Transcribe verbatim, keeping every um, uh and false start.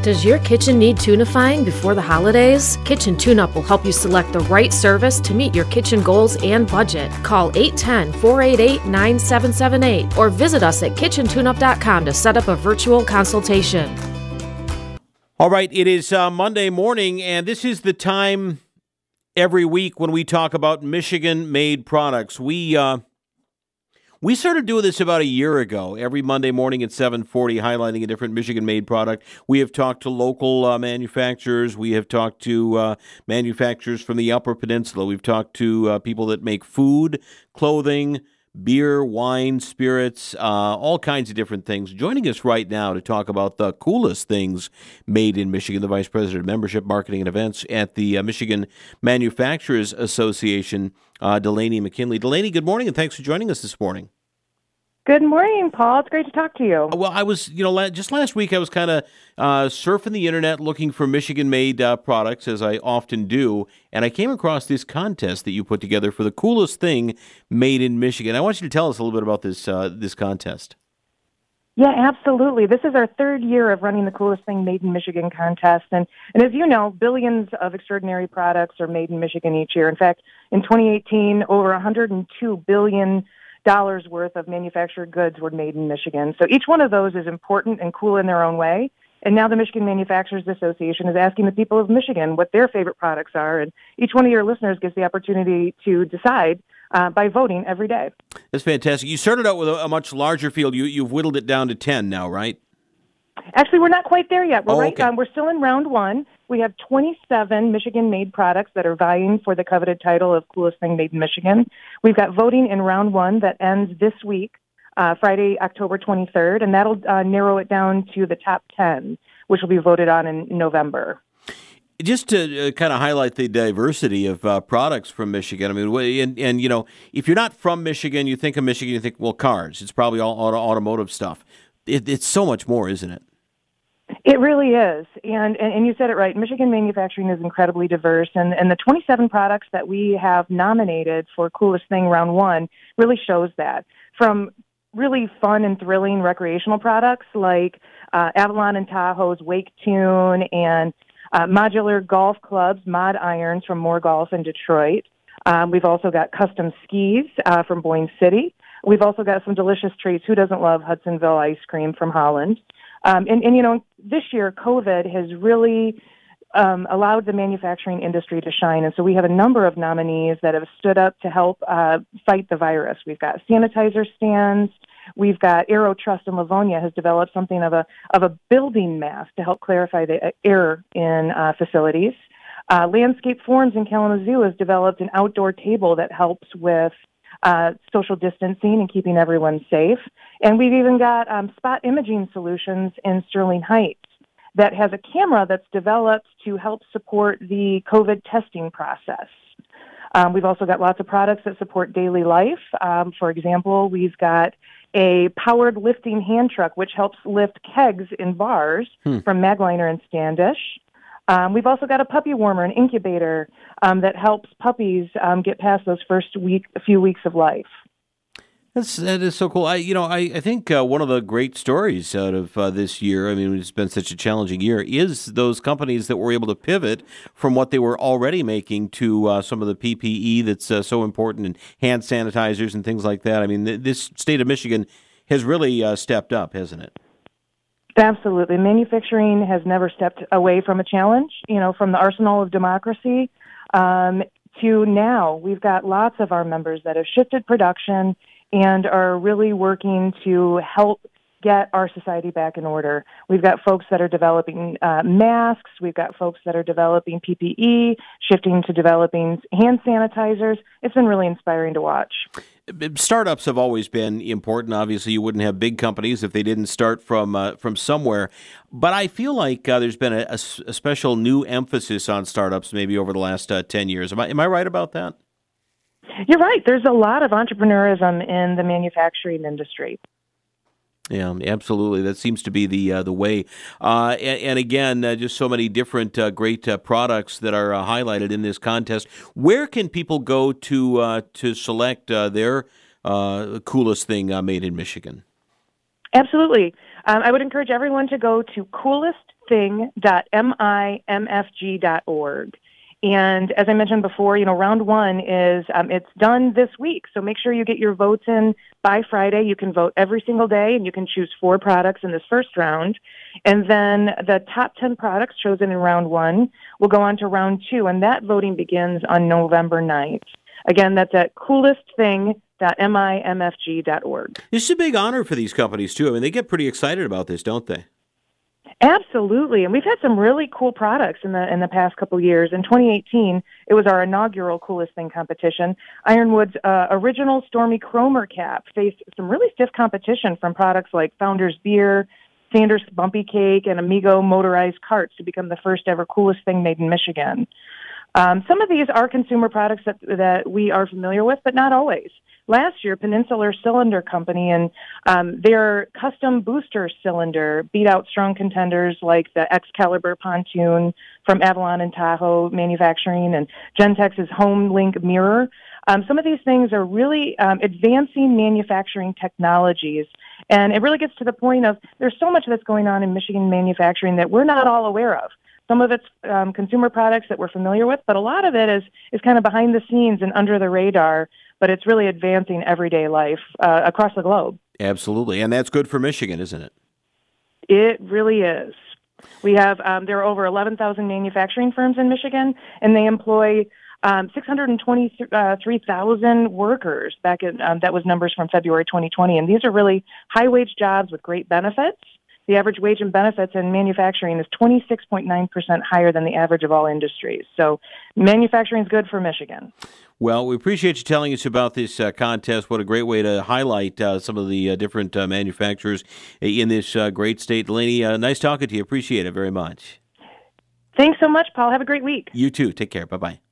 Does your kitchen need tunifying before the holidays? Kitchen TuneUp will help you select the right service to meet your kitchen goals and budget. Call eight one zero, four eight eight, nine seven seven eight or visit us at kitchen tune up dot com to set up a virtual consultation. All right, it is uh, Monday morning, and this is the time every week when we talk about Michigan-made products. We uh, we started doing this about a year ago, every Monday morning at seven forty, highlighting a different Michigan-made product. We have talked to local uh, manufacturers. We have talked to uh, manufacturers from the Upper Peninsula. We've talked to uh, people that make food, clothing, beer, wine, spirits, uh, all kinds of different things. Joining us right now to talk about the coolest things made in Michigan, the Vice President of Membership, Marketing, and Events at the uh, Michigan Manufacturers Association, uh, Delaney McKinley. Delaney, good morning, and thanks for joining us this morning. Good morning, Paul. It's great to talk to you. Well, I was, you know, la- just last week I was kind of uh, surfing the internet looking for Michigan-made uh, products, as I often do, and I came across this contest that you put together for the coolest thing made in Michigan. I want you to tell us a little bit about this uh, this contest. Yeah, absolutely. This is our third year of running the Coolest Thing Made in Michigan contest, and, and as you know, billions of extraordinary products are made in Michigan each year. In fact, in twenty eighteen, over one hundred two billion dollars worth of manufactured goods were made in Michigan. So each one of those is important and cool in their own way. And now the Michigan Manufacturers Association is asking the people of Michigan what their favorite products are. And each one of your listeners gets the opportunity to decide uh, by voting every day. That's fantastic. You started out with a, a much larger field. You, you've whittled it down to ten now, right? Actually, we're not quite there yet. We're oh, right. Okay. Um, we're still in round one. We have twenty-seven Michigan-made products that are vying for the coveted title of Coolest Thing Made in Michigan. We've got voting in round one that ends this week, uh, Friday, October twenty-third, and that'll uh, narrow it down to the top ten, which will be voted on in November. Just to uh, kind of highlight the diversity of uh, products from Michigan, I mean, and, and, you know, if you're not from Michigan, you think of Michigan, you think, well, cars. It's probably all auto- automotive stuff. It, it's so much more, isn't it? It really is. And, and and you said it right. Michigan manufacturing is incredibly diverse. And, and the twenty-seven products that we have nominated for Coolest Thing Round one really shows that. From really fun and thrilling recreational products like uh, Avalon and Tahoe's Wake Tune and uh, modular golf clubs, Mod Irons from More Golf in Detroit. Um, we've also got custom skis uh, from Boyne City. We've also got some delicious treats. Who doesn't love Hudsonville ice cream from Holland? Um, and, and, you know, this year, COVID has really um, allowed the manufacturing industry to shine. And so we have a number of nominees that have stood up to help uh, fight the virus. We've got sanitizer stands. We've got Aero Trust in Livonia has developed something of a of a building mask to help clarify the air in uh, facilities. Uh, Landscape Forms in Kalamazoo has developed an outdoor table that helps with Uh, social distancing and keeping everyone safe. And we've even got um, spot imaging solutions in Sterling Heights that has a camera that's developed to help support the COVID testing process. Um, we've also got lots of products that support daily life. Um, for example, we've got a powered lifting hand truck, which helps lift kegs in bars hmm. from Magliner and Standish. Um, we've also got a puppy warmer, an incubator um, that helps puppies um, get past those first week, few weeks of life. That's that is so cool. I you know I I think uh, one of the great stories out of uh, this year. I mean, it's been such a challenging year. Is those companies that were able to pivot from what they were already making to uh, some of the P P E that's uh, so important, and hand sanitizers and things like that. I mean, th- this state of Michigan has really uh, stepped up, hasn't it? Absolutely. Manufacturing has never stepped away from a challenge, you know, from the arsenal of democracy um, to now. We've got lots of our members that have shifted production and are really working to help get our society back in order. We've got folks that are developing uh, masks. We've got folks that are developing P P E, shifting to developing hand sanitizers. It's been really inspiring to watch. Startups have always been important. Obviously, you wouldn't have big companies if they didn't start from uh, from somewhere. But I feel like uh, there's been a, a, a special new emphasis on startups maybe over the last uh, ten years. Am I, am I right about that? You're right. There's a lot of entrepreneurism in the manufacturing industry. Yeah, absolutely. That seems to be the uh, the way. Uh, and, and again, uh, just so many different uh, great uh, products that are uh, highlighted in this contest. Where can people go to uh, to select uh, their uh, coolest thing uh, made in Michigan? Absolutely. Um, I would encourage everyone to go to coolest thing dot mimfg dot org. And as I mentioned before, you know, round one is, um, it's done this week. So make sure you get your votes in by Friday. You can vote every single day, and you can choose four products in this first round. And then the top ten products chosen in round one will go on to round two, and that voting begins on November ninth. Again, that's at coolest thing dot mimfg dot org. This is a big honor for these companies, too. I mean, they get pretty excited about this, don't they? Absolutely, and we've had some really cool products in the in the past couple of years. In twenty eighteen, it was our inaugural Coolest Thing competition. Ironwood's uh, original Stormy Cromer cap faced some really stiff competition from products like Founders Beer, Sanders Bumpy Cake, and Amigo motorized carts to become the first ever Coolest Thing made in Michigan. Um, some of these are consumer products that that we are familiar with, but not always. Last year, Peninsular Cylinder Company and um, their custom booster cylinder beat out strong contenders like the Excalibur pontoon from Avalon and Tahoe Manufacturing and Gentex's Home Link mirror. Um, some of these things are really um, advancing manufacturing technologies, and it really gets to the point of there's so much that's going on in Michigan manufacturing that we're not all aware of. Some of it's um, consumer products that we're familiar with, but a lot of it is is kind of behind the scenes and under the radar, but it's really advancing everyday life uh, across the globe. Absolutely, and that's good for Michigan, isn't it? It really is. We have, um, there are over eleven thousand manufacturing firms in Michigan, and they employ um, six hundred twenty-three thousand workers. Back in, um, that was numbers from February twenty twenty, and these are really high-wage jobs with great benefits. The average wage and benefits in manufacturing is twenty-six point nine percent higher than the average of all industries. So manufacturing is good for Michigan. Well, we appreciate you telling us about this uh, contest. What a great way to highlight uh, some of the uh, different uh, manufacturers in this uh, great state. Delaney, uh, nice talking to you. Appreciate it very much. Thanks so much, Paul. Have a great week. You too. Take care. Bye-bye.